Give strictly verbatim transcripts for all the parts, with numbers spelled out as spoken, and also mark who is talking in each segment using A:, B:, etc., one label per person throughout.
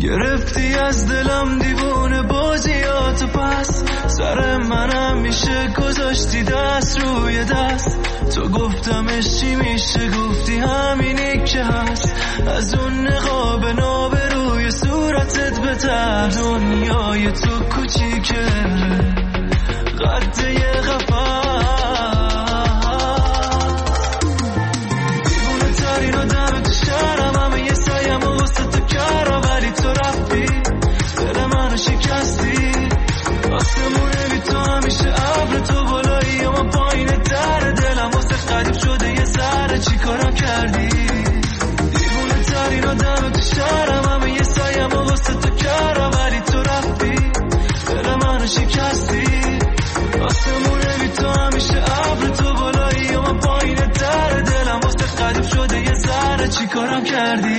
A: گرفتی از دلم دیوونه بازیاتو، پس سر منم میشه گذاشتی دست روی دست. تو گفتمش چی میشه، گفتی همینی که هست. از اون نقاب ناب روی صورتت بتر، دنیای تو کوچیکه قد یه قفس. دیوونه ترین آدم تو شهرم، همه یه سایم و واسه تو کردم، ولی تو رفتی دل منو شکستی. آسمونه بی تو همیشه ابر، تو بالایی و من پایین در دلم واسه قریب شده یه ذره. چی کارم کردی؟ دیوونه ترین آدم تو شهرم، همه یه سایم و واسه تو کردم، ولی تو رفتی دل منو شکستی. آسمونه بی تو همیشه ابر، تو بالایی و من پایین در دلم واسه قریب شده یه ذره. چی کارم کردی؟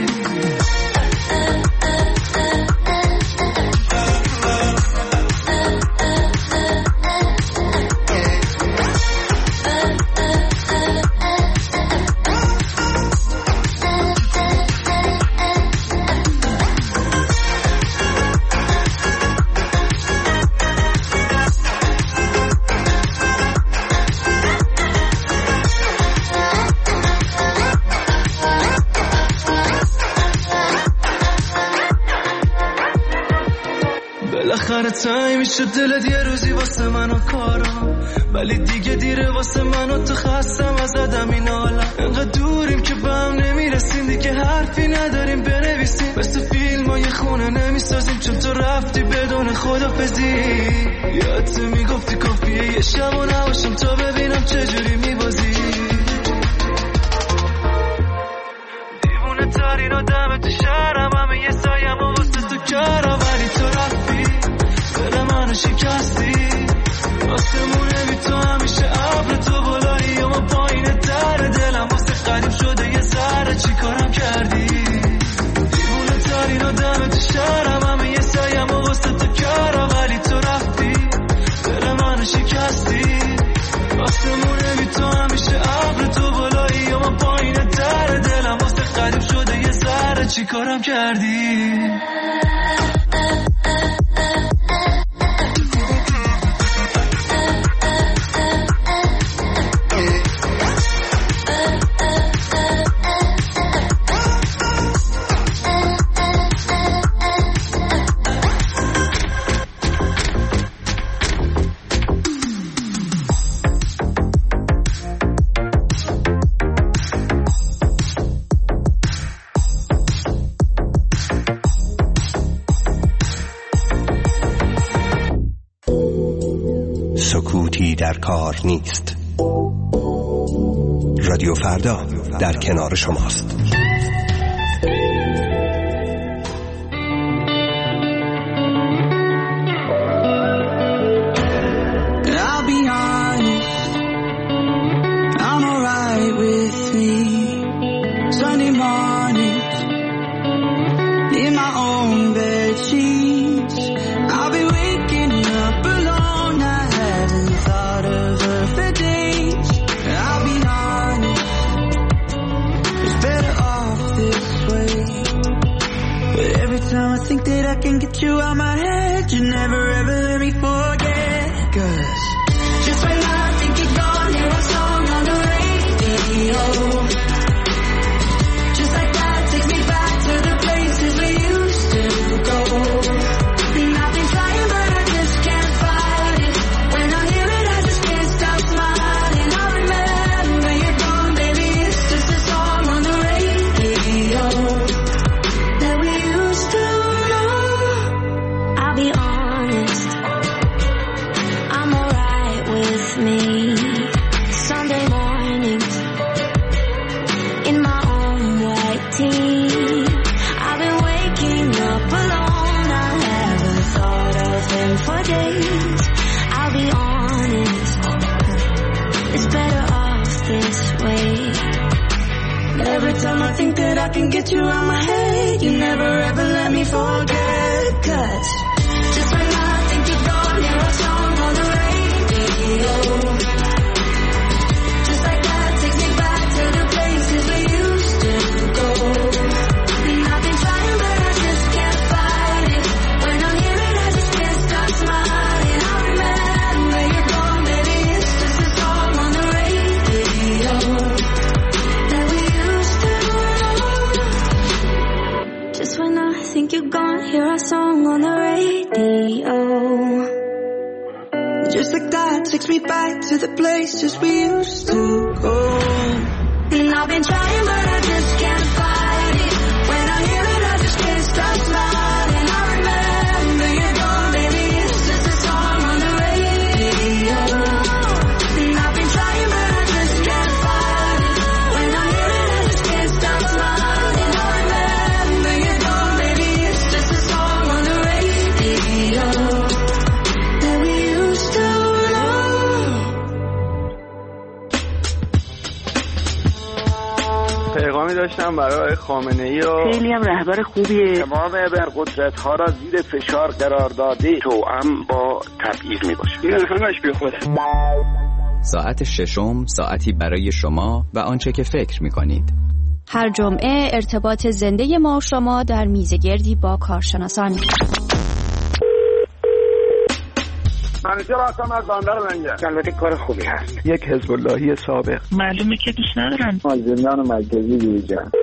A: بالاخره تایی میشه دلت یه روزی واسه منو کارم، ولی دیگه دیره واسه منو. تو خستم از آدم این عالم، انقدر دوریم که به هم نمیرسیم، دیگه حرفی نداریم بنویسیم. مثل فیلم های خونه نمیسازیم، چون تو رفتی بدون خدافزی. یادت میگفتی کافیه یه شب و نباشم تا ببینم چجوری میبازی. دیوونه ترین آدم تو شهرم، همه یه سایم و واسه تو کردم، ولی تو رفتی دل منو شکستی. آسمونه بی تو همیشه ابر، تو بالایی و من پایین در دلم واسه قریب شده یه ذره. چی کارم کردی؟ دیوونه ترین آدم تو شهرم، همه یه سایم و واسه تو کردم، ولی تو رفتی دل منو شکستی. آسمونه بی تو همیشه ابر، تو بالایی و من پایین در دلم واسه قریب شده یه ذره. چی کارم کردی؟
B: سکوتی در کار نیست. رادیو فردا در کنار شماست.
C: I'll be honest, I'm alright with me. Sunday mornings in my own bed sheets, I'll be waking up alone. I hadn't thought of her for days. I'll be honest, it's better off this way. But every time I think that I can get you out my head, you never ever let me forget. 'Cause just when I think you're gone, hear a song on the radio. Just like that, takes me back to the places we used to go. And I've been trying, but I just can't fight it. When I hear it, I just can't stop smiling. I remember you're gone, baby, it's just a song on the radio that we used to know.
D: I'll be honest, I'm alright with me. Sunday mornings in my own white tee, I've been waking up alone. I haven't thought of him for days. I'll be honest, it's better off this way.
C: Every time I think that I can get you out my head, you never ever let me forget. 'Cause just when I think you're gone, hear a song on the radio. Just like that, takes me back to the places we used to go. And I've been trying, but I just can't places we used to go. And I've been trying but I just can't fight it. When I hear it I just can't stop smiling. I remember you're gone, baby, it's just a song on the radio. And I've been trying but I just can't fight it. When I hear it I just can't stop smiling. I remember you're gone, baby, it's just a song on the radio that we used to love.
E: پیغامی داشتم برای خامنه‌ای و
F: خیلی هم رهبر خوبیه.
G: تمام ابرقدرت‌ها را زیر فشار قرار داده، توأم با تبعیض میباشه. این همش بی خوده.
H: ساعت ششم، ساعتی برای شما و آنچه که فکر می‌کنید.
I: هر جمعه ارتباط زنده ما و شما در میزگردی با کارشناسان.
G: منیجر هستم از بندر لنگر. البته کار خوبی هست.
E: یک حزب اللهی سابق.
F: معلومه که دوست ندارن.
G: زندان مرکزی بیرجان.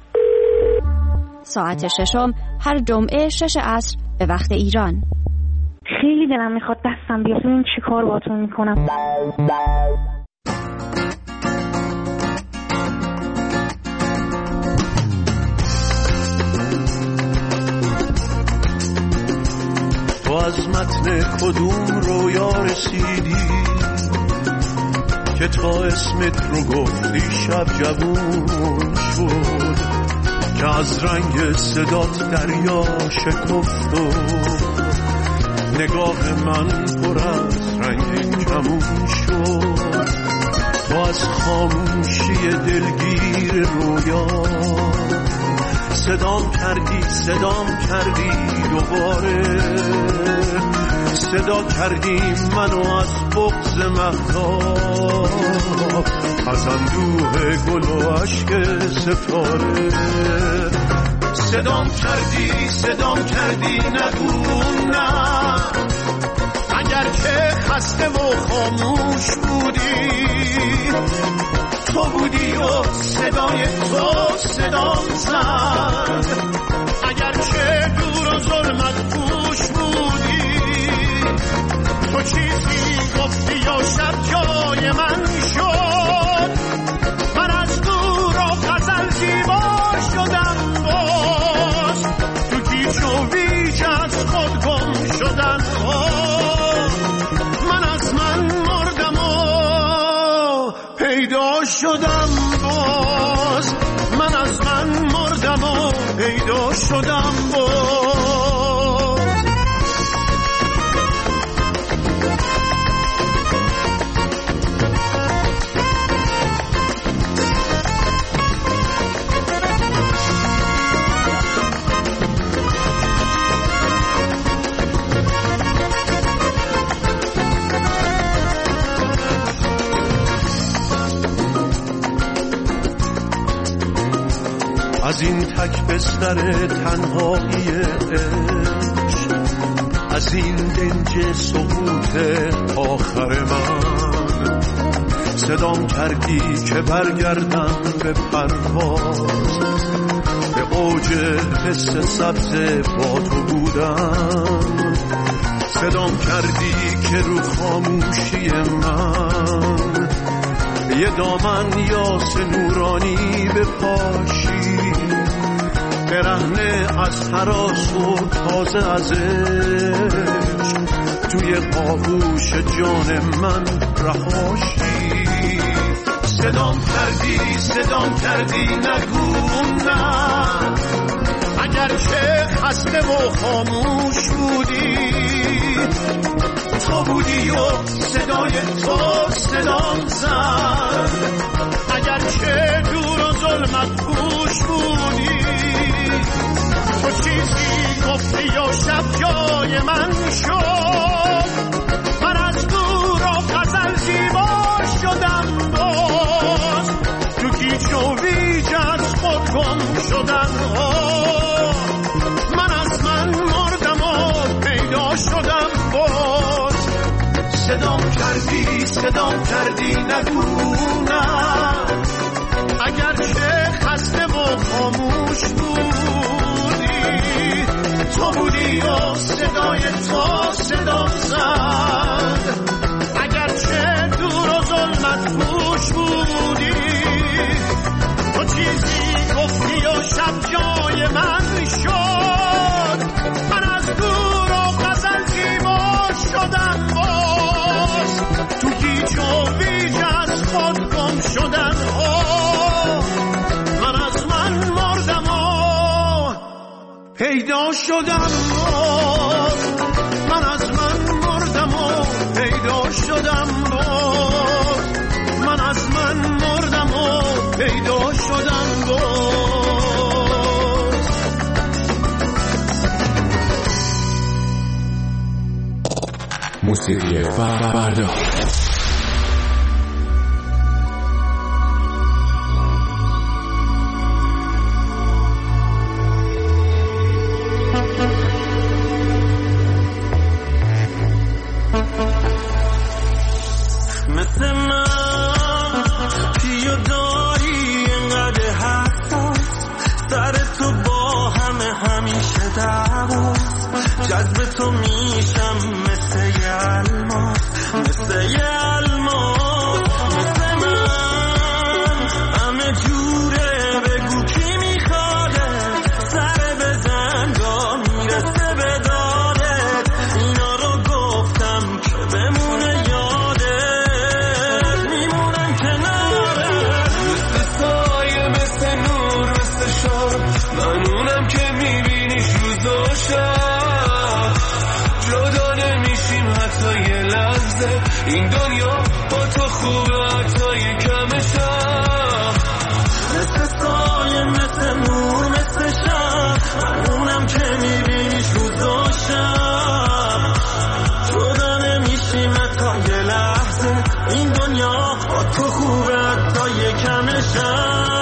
I: ساعت ششم هر جمعه شش عصر به وقت ایران.
F: خیلی دلم میخواد دستم بیاد ببین چی کار باهاتون میکنم.
A: تو از متن کدوم رویا رسیدی که تا اسمت رو گفتی شب جوون شد، که از رنگ صدات دریا شکفت و نگاه من پر از رنگ کمون شد. تو از خاموشی دلگیر رویا صدام کردی صدام کردی دوباره، صدا کردی منو از بغض مهتاب، از اندوه گل و عشق ستاره. صدام کردی صدام کردی نگو نه، اگر که خسته و خاموش بودی، تو بودی و صدای تو صدام زد. اگر که دور و ظلمت پوش بودی، تو چیزی گفتی و شب جای من شد. من از دور و غزل زیبا شدم باز، تو گیج و ویج از خود گم شدم باز. من از من مردم و پیدا شدم باز، من از من مردم و پیدا شدم باز. از این تک بستر تنهایی عشق، از این دنج سقوط آخر من، صدام کردی که برگردم به پرواز، به اوج حس سبز با تو بودم. صدام کردی که رو خاموشی من یه دامن یاس نورانی بپاشی، برهنه از هراس و تازه از عشق، توی آغوش جان من رهاشی. صدام کردی صدام کردی نگو نه، اگر که خسته و خاموش بودی، تو بودی و صدای تو صدام زد. اگر که دور و ظلمت پوش بودی، تو چیزی گفتی و شب جای من شد. من از دور و غزل زیبا شدم باز، تو گیج و ویج از خود گم شدم. من از من مردم و پیدا شدم باز. صدام کردی صدام کردی نگو نه، اگر که خسته و خاموش بودی، تو بودی و صدای تو صدام زد. اگر که دور و ظلم
J: پیدا شدم باز، من از من مردم و پیدا شدم باز، من از من مردم و پیدا شدم باز.
K: موسیقی فردا
A: جذب تو میشم مثل یه الماس، مثل یه الماس، مثل من همه جوره. بگو کی میخواده سر به زنگان میرسه به دادت، اینا رو گفتم که بمونه یادت، میمونم کنارت مثل سایه، مثل نور، مثل شب. من اونم که میبینیش روز و شب، این دنیا با تو خوبه حتی یکمشم، مثل سایه، مثل نور، مثل شب. من اونم که میبینیش روز و شب، جدا نمیشیم حتی یه لحظه. این دنیا با تو خوبه حتی یکمشم.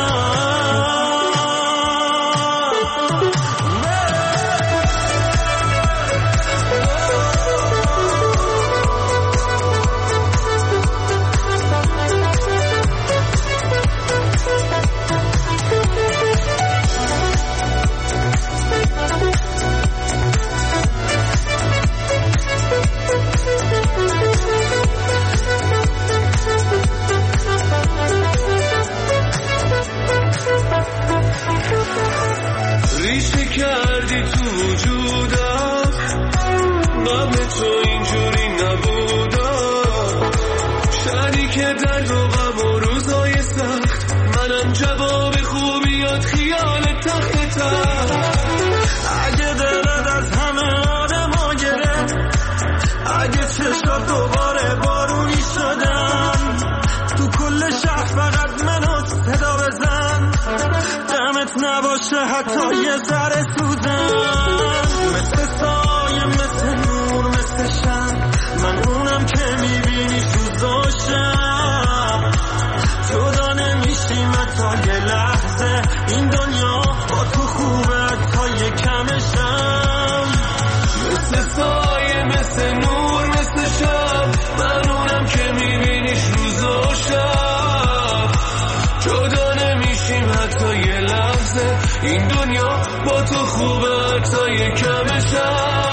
A: اگه دلت از همه آدم گرفت، اگه چشات دوباره بارونی شدن، تو کل شهر فقط منو صدا بزن، دمت نباشه حتی یه ذره سوزن. مثل سایه، مثل نور، مثل شب. من اونم که میبینی روز و شب، جدا نمیشیم حتی یه لحظه. این دنیا با تو خوبه تا یه کمشم، مثل سایه، مثل نور، مثل شب. من اونم که میبینیش روز و شب، جدا نمیشیم حتی یه لحظه. این دنیا با تو خوبه تا یه کمشم.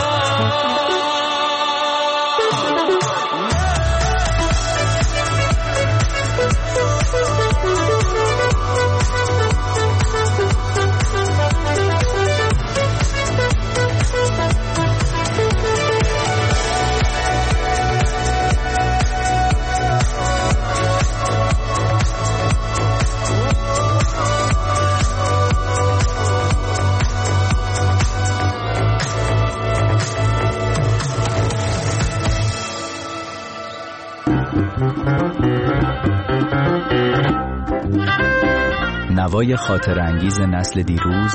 H: نوای خاطر انگیز نسل دیروز،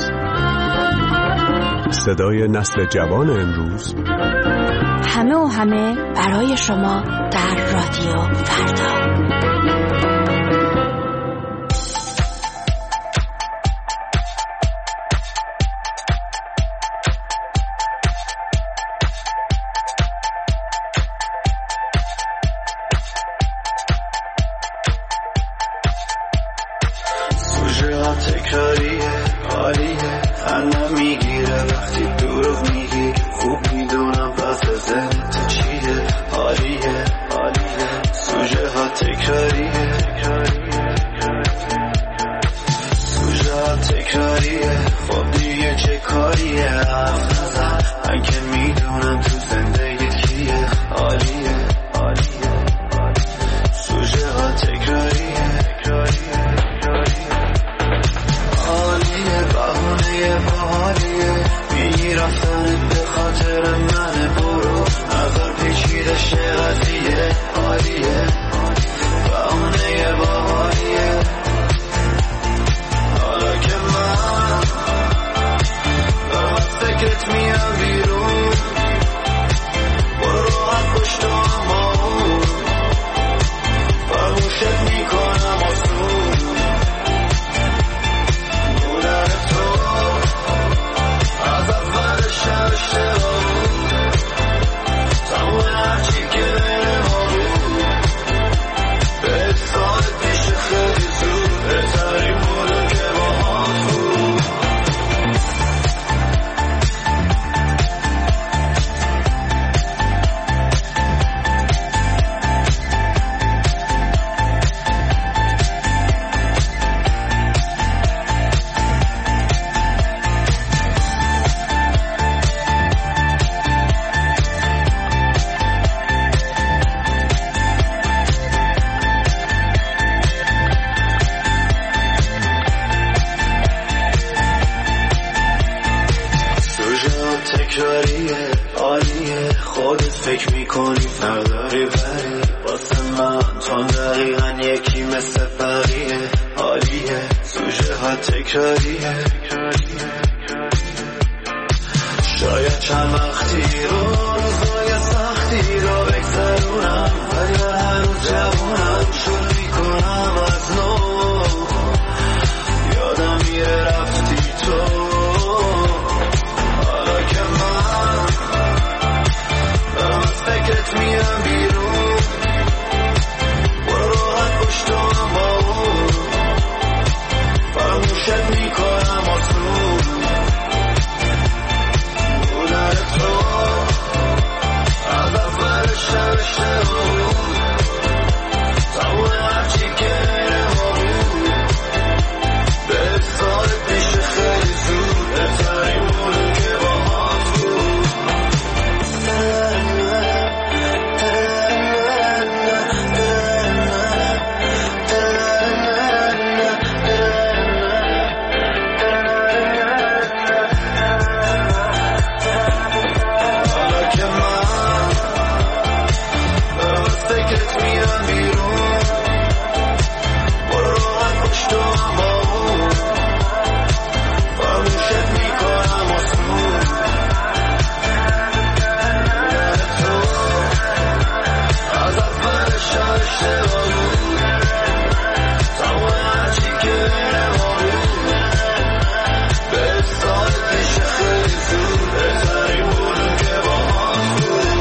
B: صدای نسل جوان امروز،
I: همه و همه برای شما در رادیو فردا.
A: تکراریه، حالیه، الان میگیره وقتی دروغ میگی. خوب میدونم پس زنت چیه، حالیه، حالیه. سوژه ها تکراریه، سوژه ها تکراریه. خب دیگه چه کاریه، حرف نزن. من که میدونم تو زندگی کیه، حالیه، حالیه. سوژه ها تکراریه، حالیه، بهونه باحالیه. تکراریه. شاید چند وقتی رو روزای سختی رو بگذرونم، ولی هر روز جوونم شروع میکنم از نو. یادم میره رفتی تو، حالا که من دارم از فکرت میرم بیرون. برو راحت پشت هم با اون، فراموشت میکنم آسون. بودن تو از اول شب اشتباه تموم هرچی که ما بود. به سال پیش خیلی زود بهترین بودن که با ما بود. حالا که من دارم از فکرت میرم بیرون. برو راحت پشت هم با اون، فراموشت میکنم آسون. تو از اول شب اشتباه بود، تمام هرچی که ما بود. به سال پیش خیلی زود بهترین بودن که با هم بود.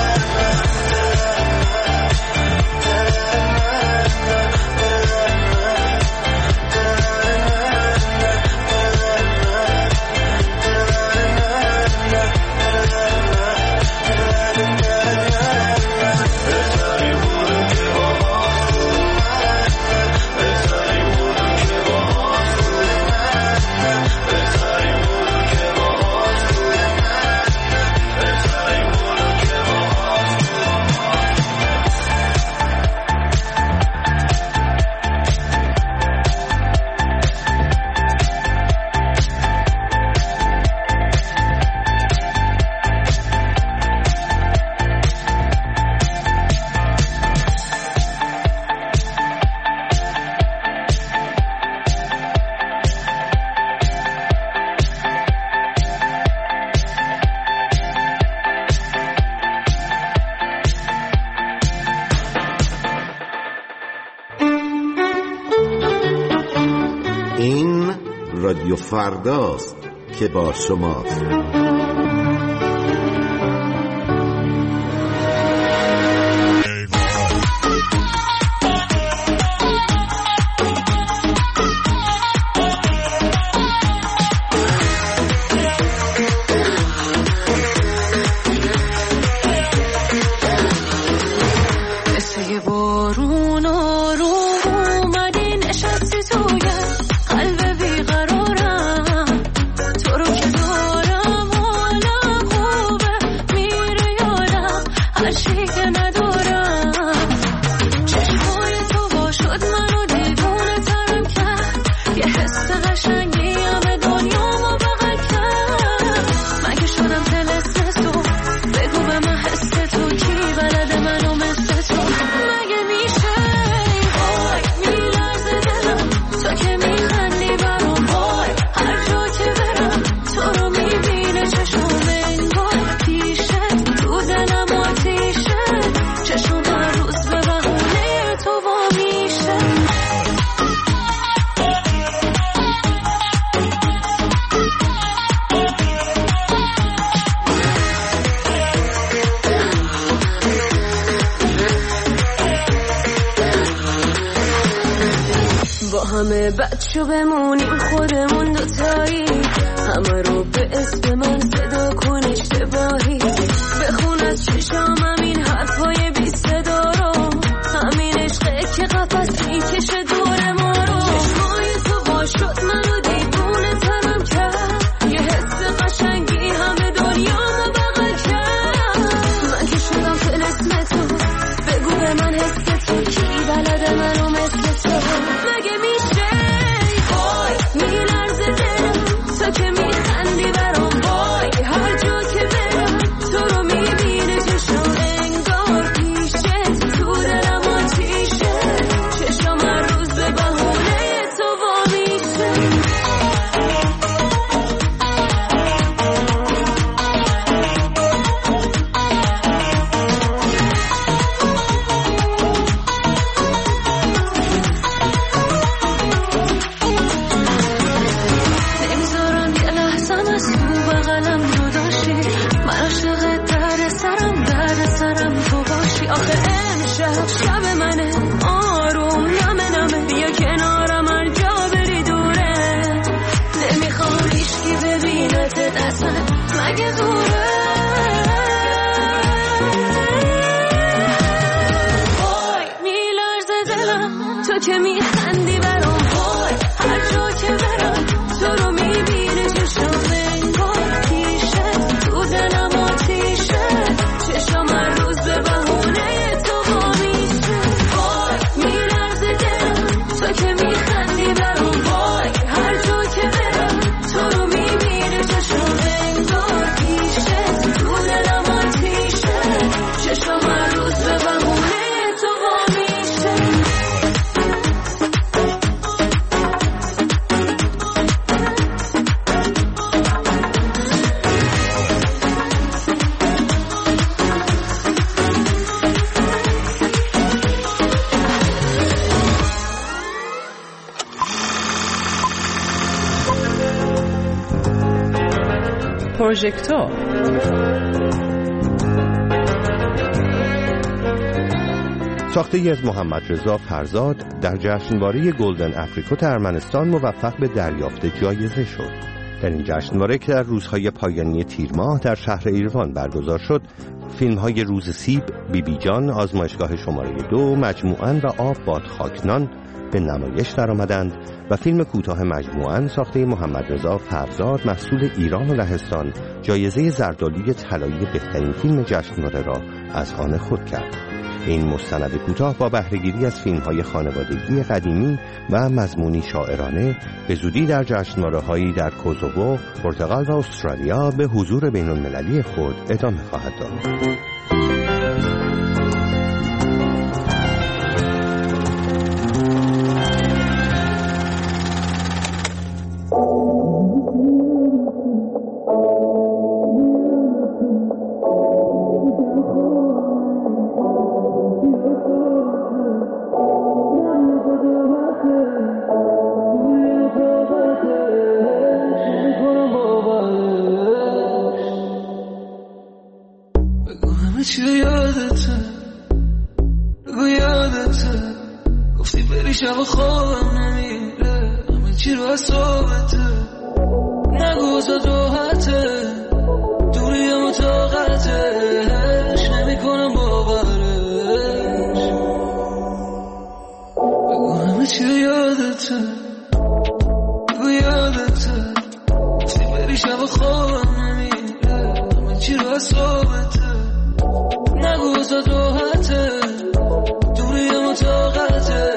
A: بهترین بودن که با هم بود. بهترین بودن که با هم بود. بهترین بودن که با هم بود. بهترین بودن که با هم
K: این رادیو فرداست که با شماست.
L: مثل یه بارون آروم اومدی نشستی توی قلب بیقرارم. تو رو که دارم حالم خوبه، میره یادم هرچی که ندارم. چشمای تو وا شد منو دیوونه ترم کرد، یه حس قشنگی همه دنیامو بغل کرد. مگه شدم طلسم تو، بگو به من حس تو کی بلده منو مثل تو. مگه میشه وای میلرزه دلم، تو که میخندی برام وای هر جا که برم. تو رو میبینه چشم انگار پیشه، تو دلم آتیشه. چشم هر روز به بهونه تو وا میشه. با همه بچه بمونیم خودمون دوتایی، همه رو به اسم من صدا کن اشتباهی. بخون از چشامم این حرفای بی صدا رو، همین عشقه که قفس میکشه دور ما رو. چشمای تو وا شد منو دیوونه ترم کرد، یه حس قشنگی همه دنیامو بغل کرد. من که شدم طلسم تو، بگو به من حس تو کی بلده منو مثل تو. مگه میشه وای میلرزه دلم، تو که میخندی برام وای هر جا که برم. تو رو میبینه چشم انگار پیشه، تو دلم آتیشه. چشم هر روز تو که میخندی برام وای هر جا که برم تو رو میبینه چشم انگار پیشه تو دلم آتیشه چشم هر روز به بهونه تو با میشه وای میلرزه دلم تو که میخندی برام وای هر جا که برم تو رو میبینه چشم انگار پیشه تو دلم آتیشه چشم هر روز به بهونه تو با میشه
M: پروژکتور
N: ساخته ای از محمد رضا فرزاد در جشنواره گلدن افریکوت ارمنستان موفق به دریافت جایزه شد. در این جشنواره که در روزهای پایانی تیر ماه در شهر ایروان برگزار شد، فیلم‌های روز سیب، بی بی جان، آزمایشگاه شماره دو، مجموعاً و آب باد خاکنان به نمایش درآمدند و فیلم کوتاه مجموعاً ساخته محمد رضا فرزاد محصول ایران و لهستان جایزه زردآلوی طلایی بهترین فیلم جشنواره را از آن خود کرد. این مستند کوتاه با بهره‌گیری از فیلم‌های خانوادگی قدیمی و مضمونی شاعرانه به زودی در جشنواره‌هایی در کوزوو، پرتغال و استرالیا به حضور بین‌المللی خود ادامه خواهد داد.
A: شب خوابم نمیره همه چی رو از صحبته نگو ازت راحته دوری هم و طاقتش نمی کنم باورش بگو همه چی رو یادته بگو یادته گفتی بری شب خوابم نمیره همه چی رو از صحبته نگو ازت راحته دوری هم و طاقتش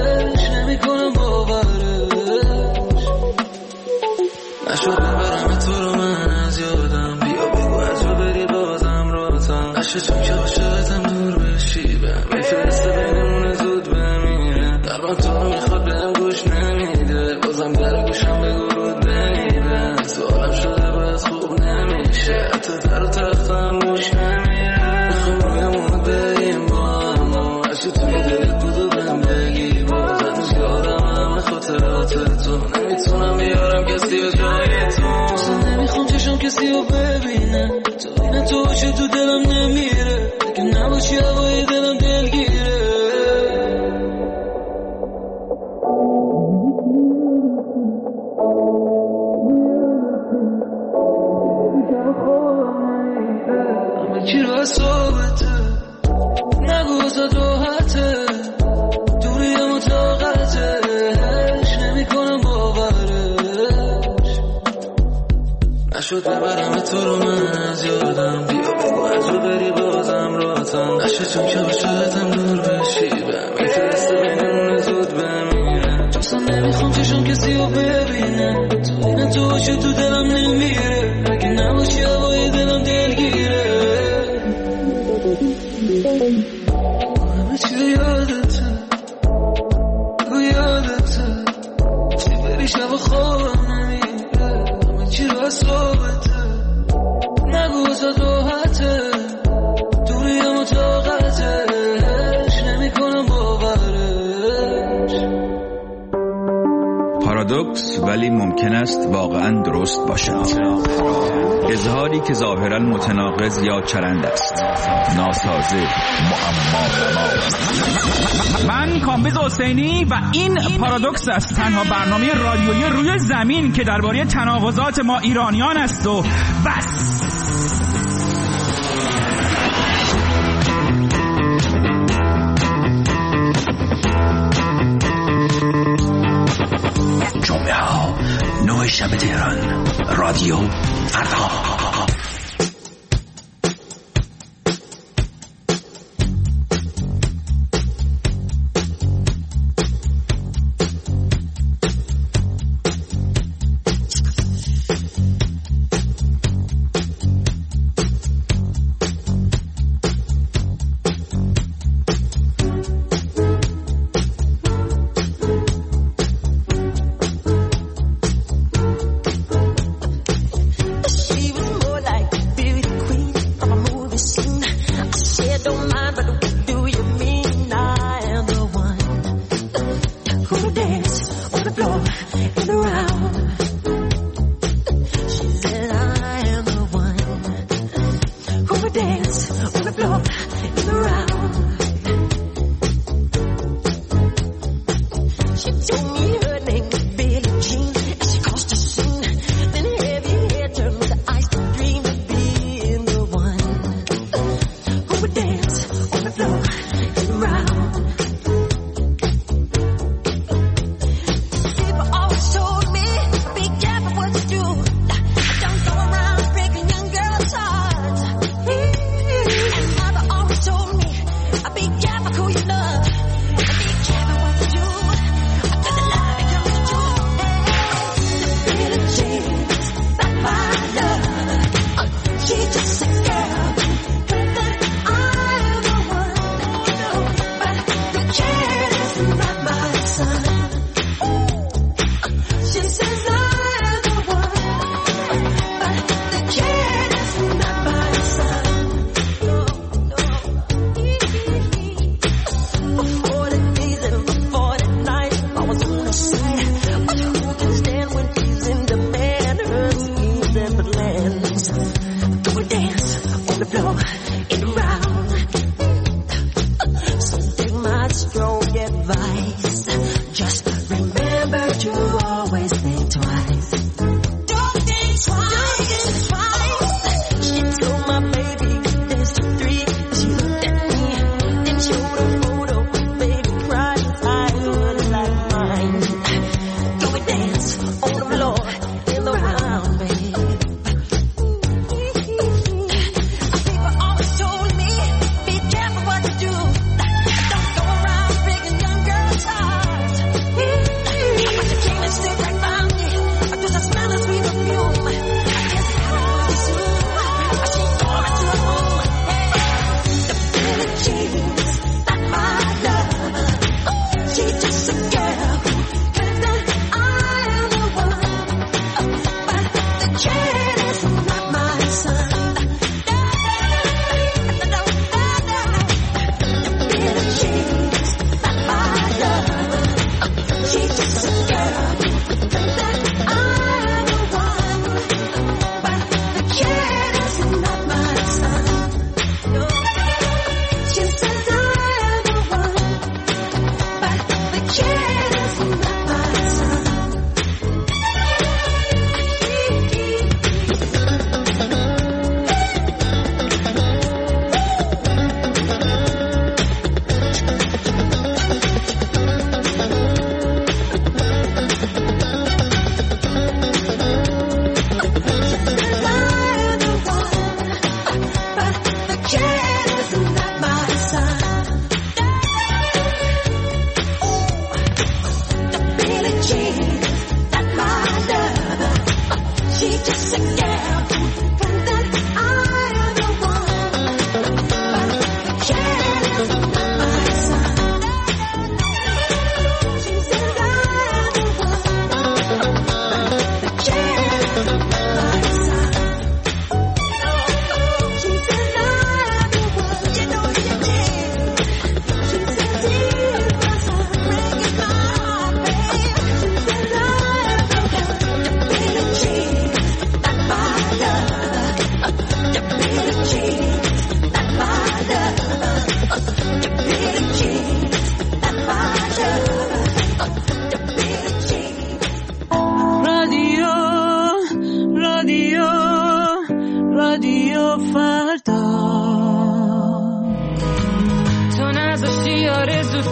A: نشد ببرم تو رو من از یادم بیا بگو از رو بری بازم راتم نشد چون که عاشقتم دور بشیبم میفرسته بینمون زود بمیره دربان تو رو میخواد بهم گوش نمیده بازم در گوشم بگو رود بمیده سوالم شده باز خوب نمیشه حتی در و تختم گوش نمیره میخوام رویمون بریم با هم هرچی توی دلت بود و بهم بگی بازم از یادم همه خاطرات تو نمیتونم بیارم کسی و جای تو اصلا نمیخوام چشم کسی رو ببینه تو این تو باشه تو دلم نمیره اگه نباشی هوای دلم دلگیره همه چی رو از صحبته نگو ازت راحته دوری هم و طاقتش نمی کنم باورش نشد ببرم تو رو من از یادم بیا بگو از رو بری بازم راتم نشد چون که عاشقتم دور بشیبم میفرسته بینمون زود بمیره چون نمیخوام چشم کسی رو ببینه تو این تو باشه تو دلم نمیره اگه نباشی هوای دلم دلگیره همه چی یادته بگو یادته گفتی بری شب خوابم نمیره همه چی رو از صحبته نگو ازت راحته دوری هم و طاقتش نمی کنم باورش
O: پارادوکس ولی ممکن است واقعا درست باشد. اظهاری که ظاهرا متناقض یا چرند است، ناسازه، معما.
P: من کامبیز حسینی و این پارادوکس است، تنها برنامه رادیویی روی زمین که درباره تناقضات ما ایرانیان است و بس.
O: صدای شب تهران، رادیو فردا.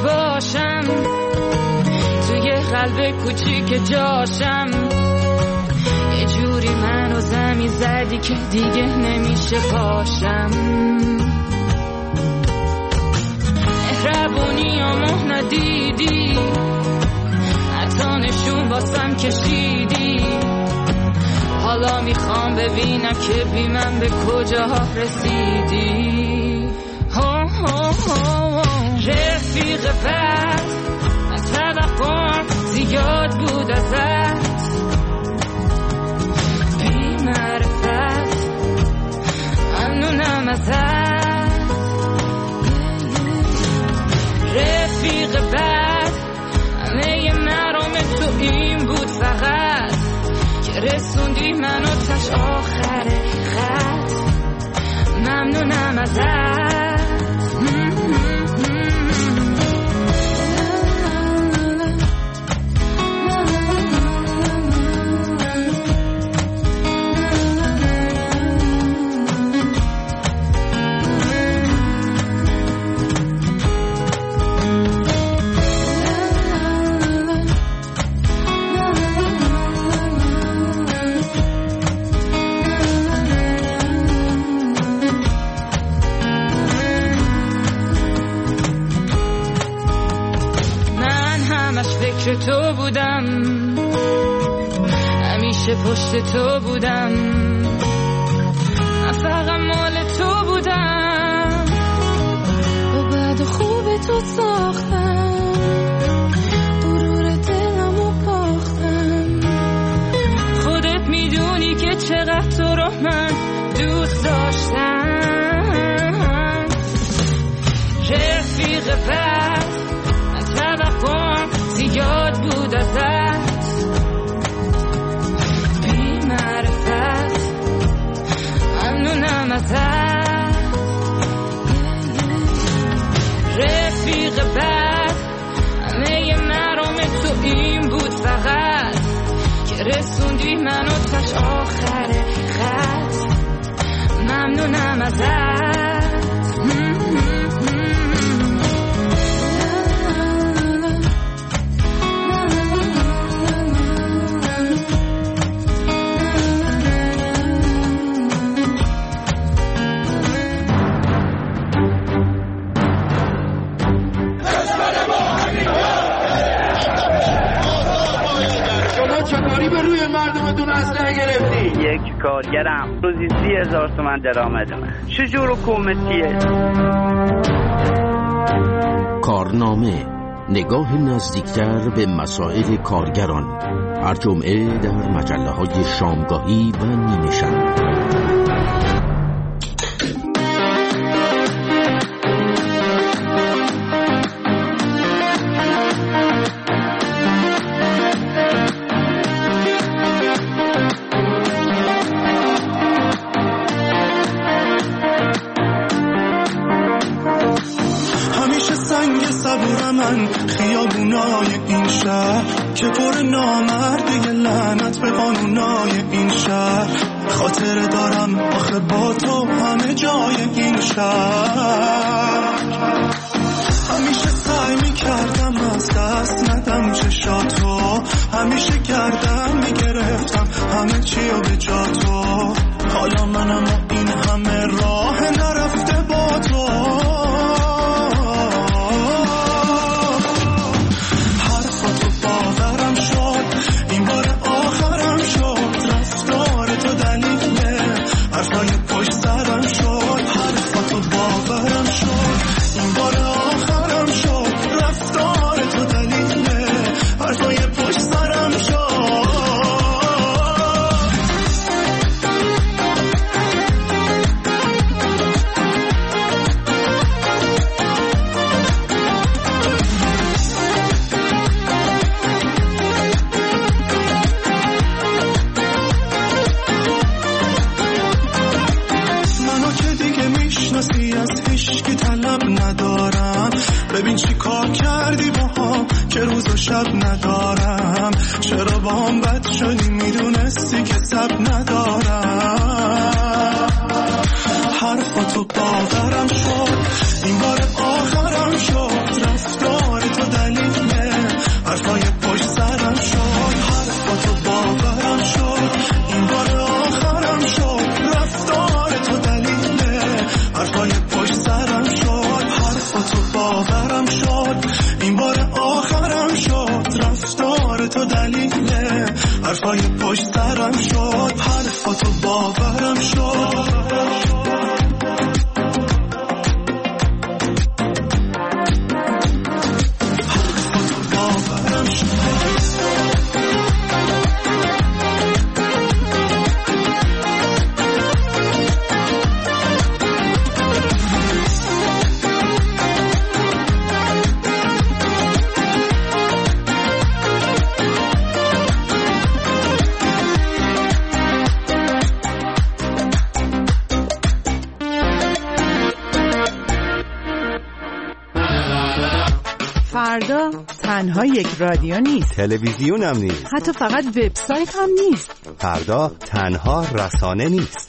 M: قلب کوچیک جاشم یه جوری منو زمین زدی که دیگه نمیشه پاشم. مهربونی آمو ندیدی، حتی نشون واسم کشیدی. حالا میخوام ببینم که بی من به کجا رسیدی. ها ها ها رفیق بد، من توقعم زیاد بود ازت. بی معرفت ممنونم ازت. رفیق بد، همه مرام تو این بود فقط که رسوندی منو تش آخر خط. ممنونم ازت. تو بودم، همیشه پشت تو بودم، من فقط مال تو بودم. با بعد خوب تو ساختم، غرور دلمو باختم. خودت میدونی که چقدر تو رو من دوست داشتم. رفیق بد، من توقعم زیاد بود ازت. بی معرفت ممنونم ازت. رفیق بد، همه مرام تو این بود فقط که رسوندی منو تش آخر خط. ممنونم ازت.
E: یک کارگرم روزی سی هزار تومن درآمد من. چجور حکومتیه؟
Q: کارنامه، نگاه نزدیکتر به مسائل کارگران، هر جمعه در مجله های شامگاهی و نیمه شب.
J: خیابونای این شهر که پر نامرده لعنت به قانونای این شهر. خاطر دارم آخه با تو همه جای این شهر. همیشه سعی میکردم از دست ندم چشاتو، همیشه کردم میگرفتم همه چی رو به جا تو. حالا منم این همه راه نرفته با تو. ببین چی کار کردی با هم که روز و شب ندارم. چرا با هم بد شدی میدونستی که سب ندارم. حرفاتو باورم شد این بار آخرم شد. رفتار تو دلیله حرفای پشت سرم شد. حرفاتو باورم شد این
R: تنها یک رادیو نیست،
N: تلویزیون هم نیست،
R: حتی فقط وبسایت هم نیست.
N: فردا تنها رسانه نیست.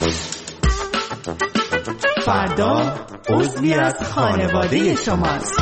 N: فردا عضوی از خانواده شماست.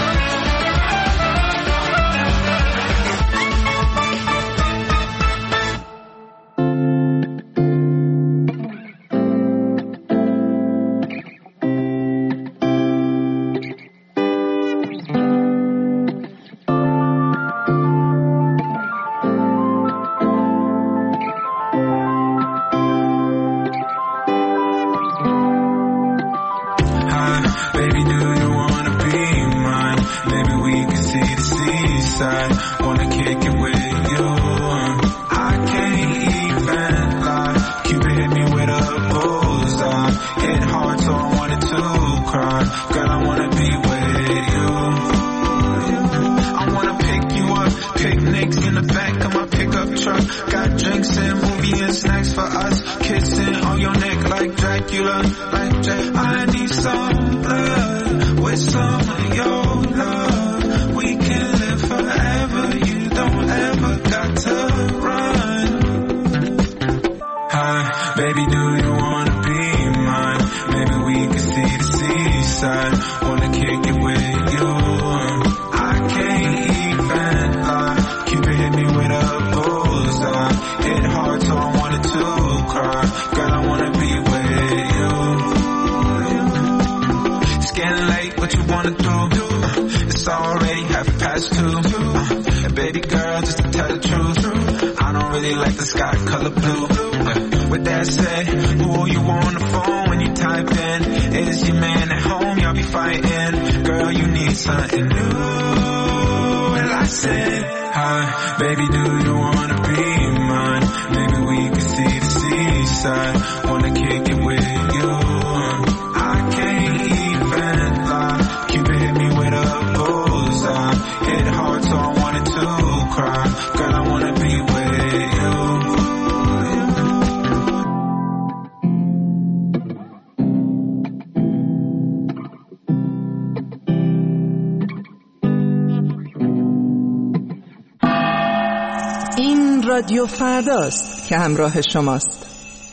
R: رادیو فرداست که همراه شماست.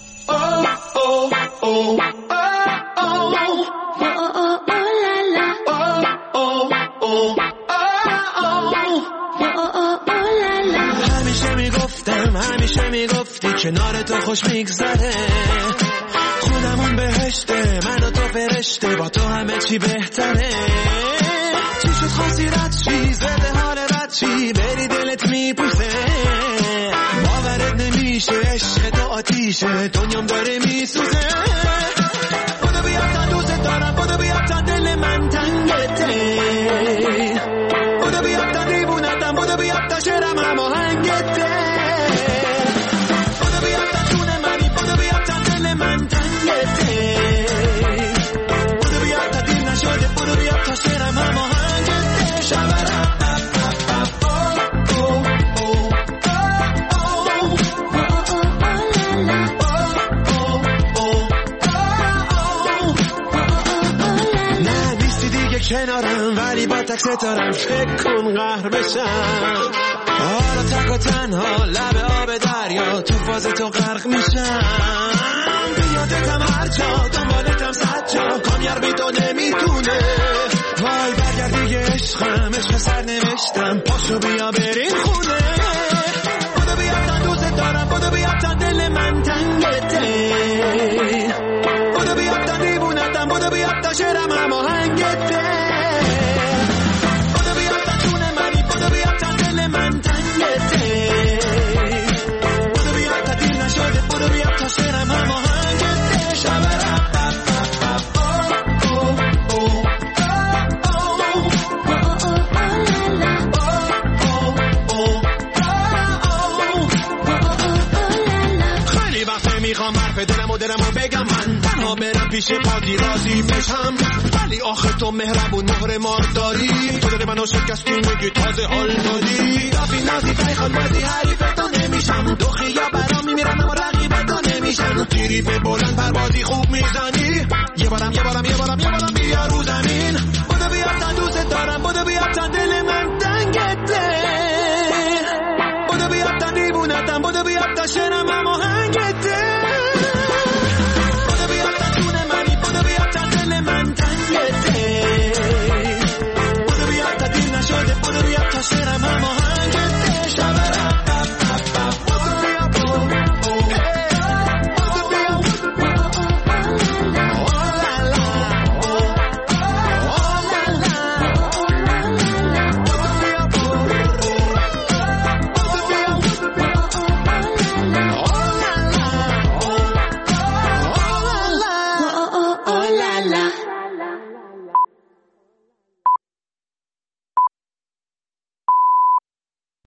A: همیشه میگفتم همیشه میگفتی کنار تو خوش میگذره، خودمون بهشته، من و تو فرشته، با تو همه چی بهتره. چی شد خواستی رد چی زده حال رد چی بری دلت میپوسه، باورت نمیشه عشق تو آتیشه دنیام داره میسوزه. بودو بیا تا دوست دارم، بودو بیا تا دل من تنگته، بودو بیا تا دیوونتم، بودو بیا تا شعرم هماهنگته، بودو بیا تا جون منی، بودو بیا تا دل من تنگته، بودو بیا تا دیر نشده، بودو بیا تا شعرم هماهنگته. شبرم کنارم ولی با تک ستارم، فکر کن قهر بشم. حالا تک و تنها لب آب دریا تو فاز تو غرق میشم. بیادتم هر جا دنبالتم صد جا، کامیار بی تو نمیتونه. وای برگرد دیگه عشقم، عشق سر نوشتم، پاشو بیا بریم خونه. بودو بیا تا دوست دارم، بودو بیا تا دل من تنگته، بودو بیا تا دیوونتم، بودو بیا تا شعرم هماهنگته، شعرم هماهنگته. شبرم خیلی وقته میخوام حرف دلم و دلم و بگم، من تنها برم پیش پادی راضی بشم، ولی آخه تو مهربون مهر مار داری، تو دل منو شکستی میگی تازه حال دادی. دافی نازی فیخان بازی حریف تو نمیشم، دو خیا برام میمیرم اما رقیب تو نمیشم. تیری به بلند پروازی خوب میزنی، یه بارم یه بارم یه بارم یه بارم بیا رو زمین. بودو بیا تا دوست دارم، بودو بیا تا دل من تنگته،
J: آتش